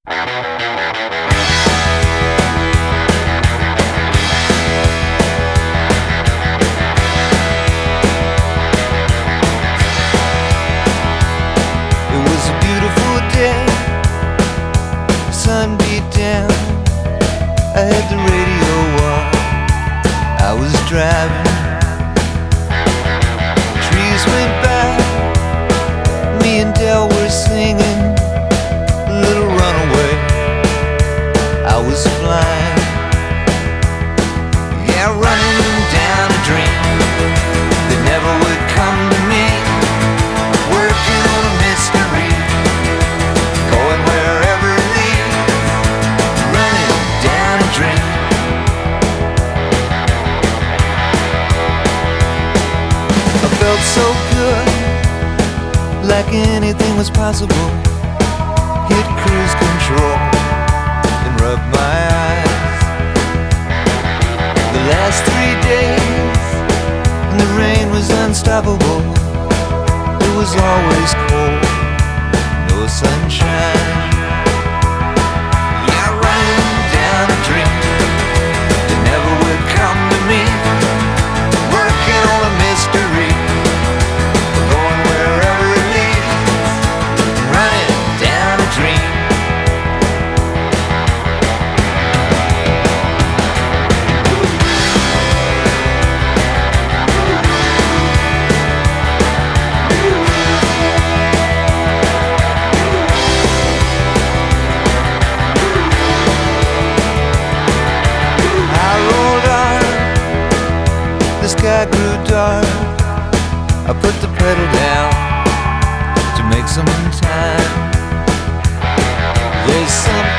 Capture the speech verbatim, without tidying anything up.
Sun beat down, I had the radio on, I was driving. Trees went by, me and Del were singing a little runaway. I was flying, yeah, running down a dream that never would come to me, working on a mystery, going wherever it leads, running down a dream. I felt so good, like anything was possible. Hit cruise control and rub my eyes. The last three days and the rain was unstoppable. It was always cold, no sunshine. Yeah, running down a dream that never would come to me, working on a mystery, going wherever it leads, running down a dream. The sky grew dark, I put the pedal down to make some time. There's something